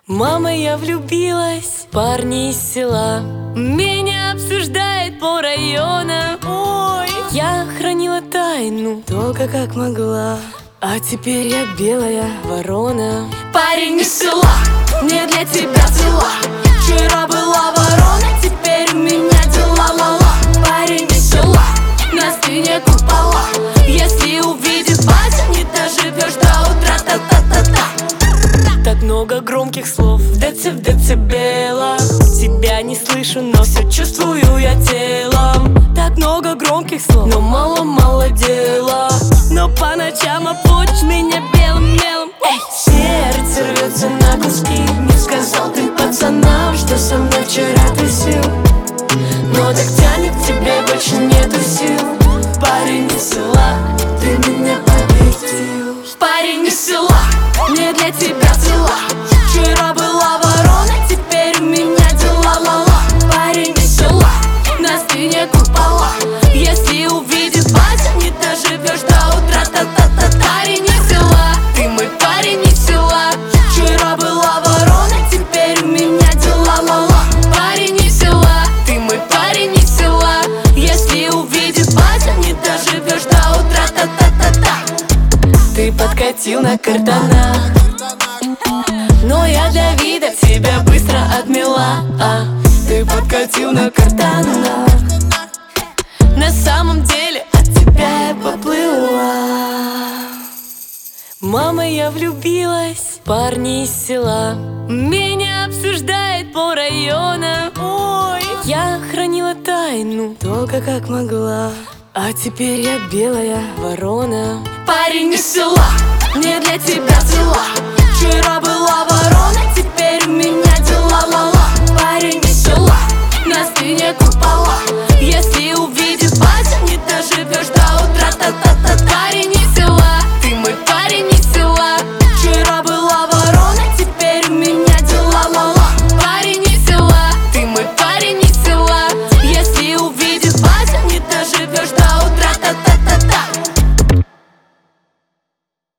Мама, я влюбилась, парни из села меня обсуждает по районам. Ой, я хранила тайну только как могла, а теперь я белая ворона. Парень из села, не для тебя взяла. Вчера была ворона, теперь у меня дела ла-ла. Парень из села, на спине купола. Если увидит батя, не доживешь до утра. Та-та-та-та. Так много громких слов в децибелах. Тебя не слышу, но все чувствую я телом. Так много громких слов, но мало дела. Но по ночам обводишь меня белым мелом. Эй! Сердце рвется на куски. Не сказал ты пацанам, что со мной вчера тусил, но так тянет к тебе, больше нету сил. Парень из села, ты меня победил. Парень из села, не для тебя взяла. Вчера была ворона, теперь у меня дела ла-ла. Парень из села, на спине купола. Если увидит батя, не доживешь до утра. Та-та-та-та. Парень из села, ты мой парень из села. Вчера была ворона, теперь у меня дела ла-ла. Парень из села, ты мой парень из села. Если увидит батя, не доживешь до утра. Та-та-та-та. Ты подкатил на картонах, но я для вида тебя быстро отмела. Ты подкатил на картонах, на самом деле от тебя я поплыла. Мама, я влюбилась, парни из села меня обсуждает по районам. Ой, я хранила тайну только как могла, а теперь я белая ворона. Парень из села, не для тебя взяла. Вчера была ворона,